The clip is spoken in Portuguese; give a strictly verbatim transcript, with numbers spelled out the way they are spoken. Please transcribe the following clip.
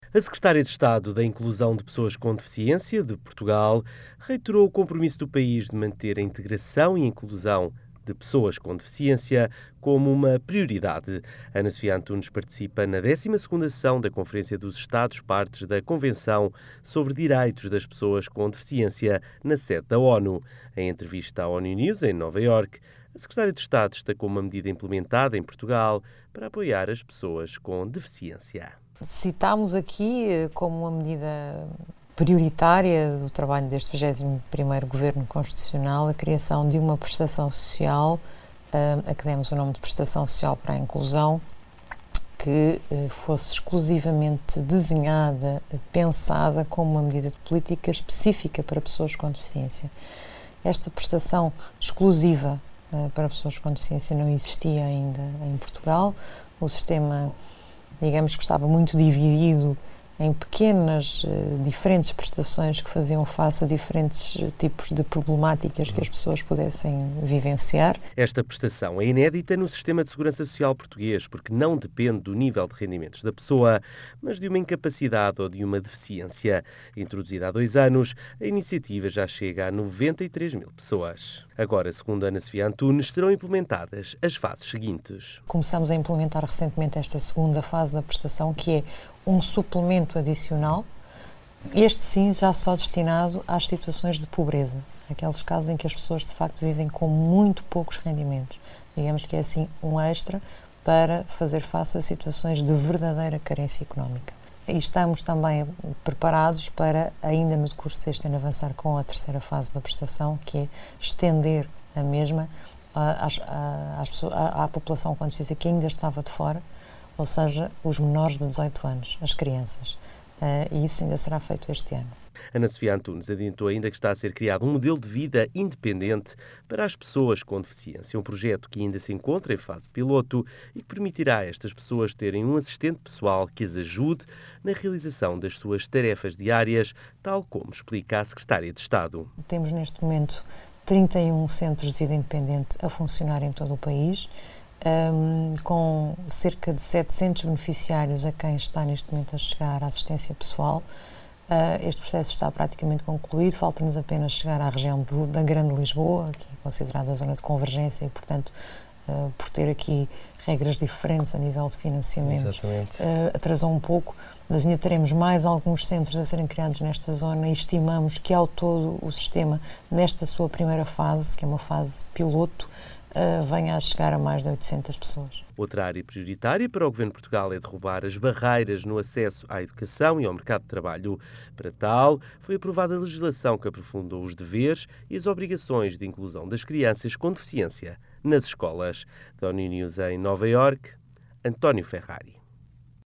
A Secretária de Estado da Inclusão de Pessoas com Deficiência de Portugal reiterou o compromisso do país de manter a integração e inclusão de pessoas com deficiência como uma prioridade. Ana Sofia Antunes participa na décima segunda sessão da Conferência dos Estados-Partes da Convenção sobre Direitos das Pessoas com Deficiência na sede da ONU. Em entrevista à ONU News, em Nova Iorque, a Secretária de Estado destacou uma medida implementada em Portugal para apoiar as pessoas com deficiência. Citámos aqui como uma medida prioritária do trabalho deste vigésimo primeiro Governo Constitucional a criação de uma prestação social, a que demos o nome de Prestação Social para a Inclusão, que fosse exclusivamente desenhada, pensada como uma medida de política específica para pessoas com deficiência. Esta prestação exclusiva para pessoas com deficiência não existia ainda em Portugal. O sistema, digamos que estava muito dividido em pequenas, uh, diferentes prestações que faziam face a diferentes tipos de problemáticas que as pessoas pudessem vivenciar. Esta prestação é inédita no sistema de segurança social português, porque não depende do nível de rendimentos da pessoa, mas de uma incapacidade ou de uma deficiência. Introduzida há dois anos, a iniciativa já chega a noventa e três mil pessoas. Agora, segundo Ana Sofia Antunes, serão implementadas as fases seguintes. Começamos a implementar recentemente esta segunda fase da prestação, que é um suplemento adicional, este sim já só destinado às situações de pobreza, aqueles casos em que as pessoas de facto vivem com muito poucos rendimentos. Digamos que é assim um extra para fazer face a situações de verdadeira carência económica. E estamos também preparados para, ainda no decurso deste ano, avançar com a terceira fase da prestação, que é estender a mesma às, às pessoas, à, à população com deficiência que ainda estava de fora, ou seja, os menores de dezoito anos, as crianças. Uh, e isso ainda será feito este ano. Ana Sofia Antunes adiantou ainda que está a ser criado um modelo de vida independente para as pessoas com deficiência, um projeto que ainda se encontra em fase piloto e que permitirá a estas pessoas terem um assistente pessoal que as ajude na realização das suas tarefas diárias, tal como explica a Secretária de Estado. Temos neste momento trinta e um centros de vida independente a funcionar em todo o país, Um, com cerca de setecentos beneficiários a quem está neste momento a chegar a assistência pessoal. Uh, este processo está praticamente concluído, falta-nos apenas chegar à região de, da Grande Lisboa, que é considerada a zona de convergência e, portanto, uh, por ter aqui regras diferentes a nível de financiamento, uh, atrasou um pouco, mas ainda teremos mais alguns centros a serem criados nesta zona e estimamos que, ao todo, o sistema, nesta sua primeira fase, que é uma fase piloto, Uh, venha a chegar a mais de oitocentas pessoas. Outra área prioritária para o Governo de Portugal é derrubar as barreiras no acesso à educação e ao mercado de trabalho. Para tal, foi aprovada a legislação que aprofundou os deveres e as obrigações de inclusão das crianças com deficiência nas escolas. Da ONU News em Nova Iorque, António Ferrari.